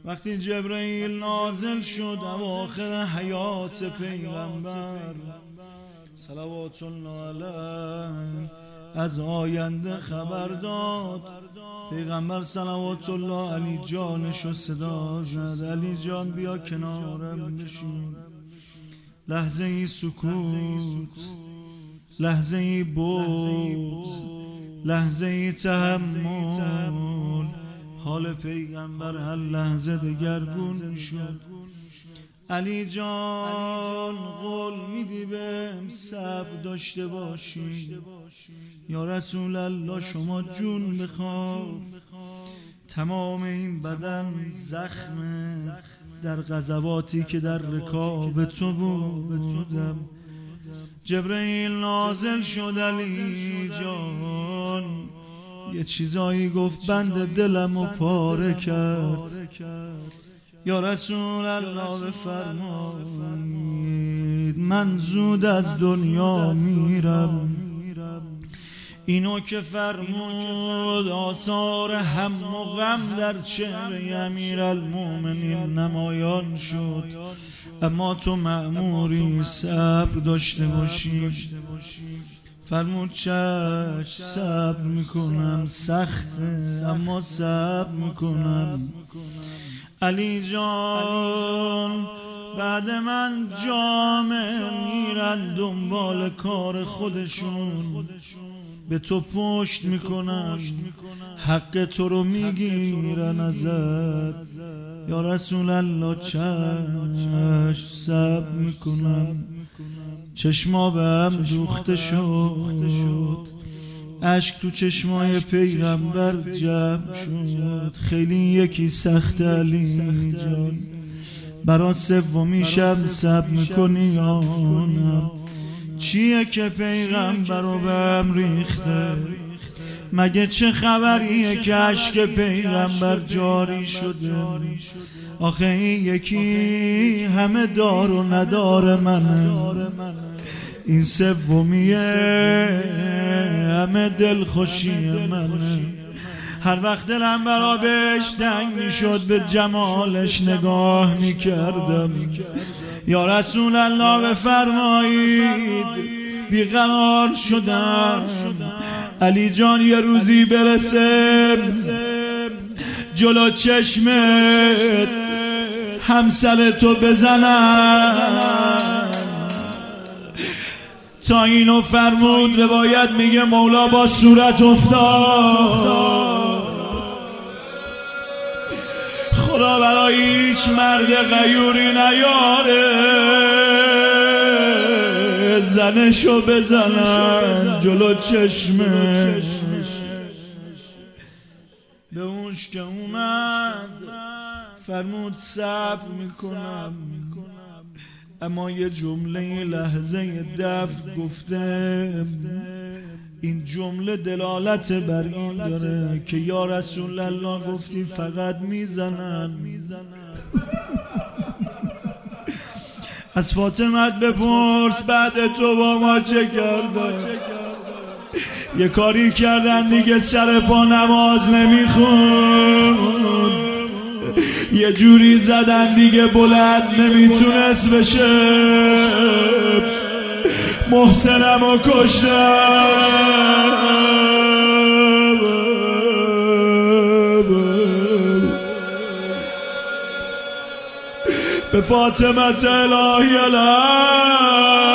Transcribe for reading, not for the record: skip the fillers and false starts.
وقتی جبرئیل نازل شد اواخر حیات پیغمبر صلوات الله علیه از آینده خبر داد، پیغمبر صلوات الله علی جانشو صدا زد: علی جان بیا کنارم بشین. لحظه ای سکوت، لحظه ای بغض، لحظه ای تحمل. حال پیغمبر هر لحظه دگرگون میشد. علی جان قول میدی بهم صبر داشته باشی؟ یا رسول الله شما جون بخواد. تمام این بدن زخمه در غزواتی که در رکاب تو بودم. جبرئیل نازل شد علی جان یه چیزایی گفت بند دلمو پاره کرد. یا رسول الله بفرمایید من زود از دنیا میرم. اینو که فرمود آثار هم و غم در چهره امیرالمومنین نمایان شد. اما تو مأموری صبر داشته باشی. فرمود چشم صبر میکنم، سخته اما صبر میکنم. علی جان بعد من جامعه میرن دنبال کار خودشون، به تو پشت میکنن، حق تو رو میگیرن ازت. یا رسول الله چشم صبر میکنم. چشما به هم دوخته شد، اشک تو چشمای پیغمبر جمع شد. خیلی یکی سخت علی جان، برا سومیشم صبر میکنی یا نه؟ چیه که پیغمبر رو به هم ریخته؟ مگه چه خبریه که اشک پیغمبر جاری شده؟ آخه این یکی همه دار و ندار منه، این سومیه همه دلخوشی منه. هر وقت دلم برا بهش تنگ میشد به جمالش نگاه میکردم. یا رسول الله بفرمایید بیقرار شدم. علی جان یه روزی برسه جلو چشمت همسر تو بزنن. تا اینو فرمود روایت میگه مولا با صورت افتاد. خدا برای هیچ مرد غیوری نیاره زنشو بزنن جلو چشمش. به اونش که اومد فرمود صبر میکنم، اما یه جمله لحظه دفع گفته. این جمله دلالت بر این داره که یا رسول الله گفتی فقط میزنن. از فاطمت بپرس بعد تو با ما چه کرده؟ یه کاری کردن دیگه سر پا نماز نمیخون، یه جوری زدن دیگه بلند نمیتونست بشه. محسنمو کشتم. به فاطمه الهی الهی